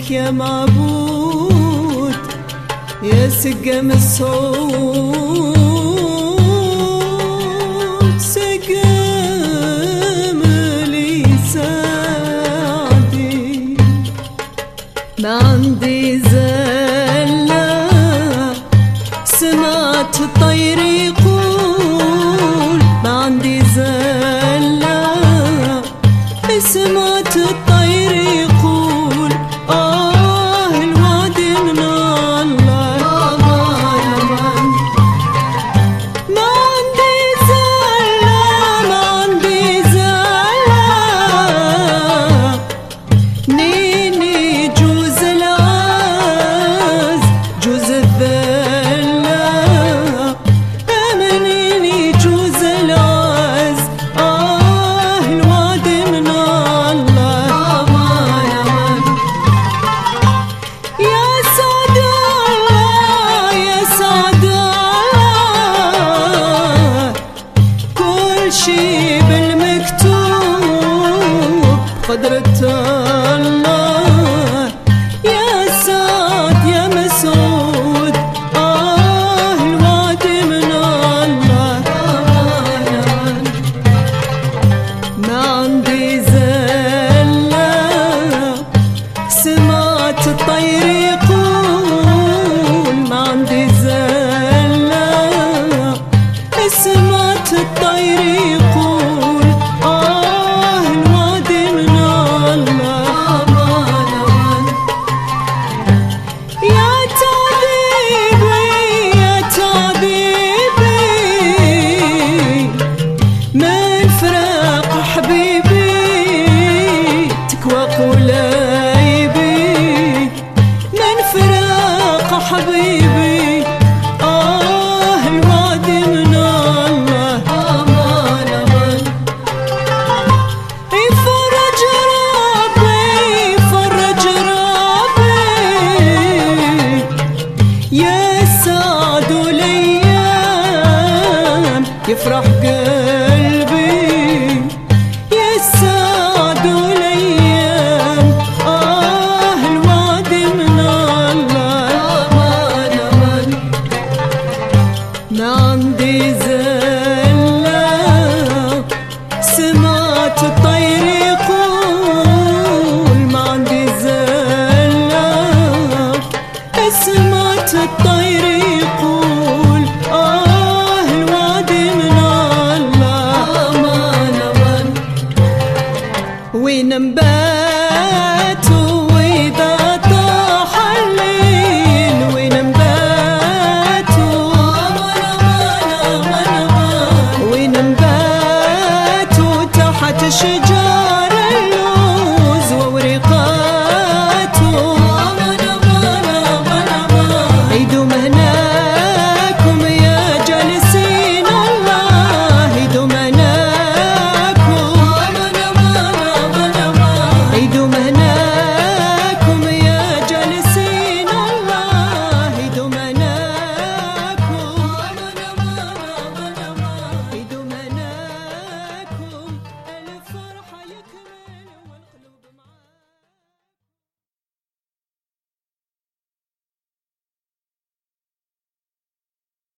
اسمك يا معبود يا سقم الصوت، سقم لي سعدي. ما عندي زلة سمعت الطير يقول، ما عندي زلة سمعت الطير يقول الوعد من الله. ما عندي زلة ما عندي زلة نيني جوز العز جوز الذلة، منيني جوز العز الوعد من الله. يا سعد الله يا سعد الله، كل شي بالمكتوب قدرة الله. يا سعد يا مسعود الوعد من الله. ما عندي زلة سمعت الطير يقول، ما عندي زلة سمعت الطير يقول الوعد من الله. يا تعذيبي يا تعذيبي من فراق حبيبي، تكوى قلايبي من فراق حبيبي الوعد من الله. يفرج ربي يفرج ربي يا سعد الايام، يفرح قلبي يا سعد الايام الوعد من الله. ما عندي زلة سمعت الطير يقول، ما عندي زلة سمعت الطير يقول الوعد من الله. وين نباتوا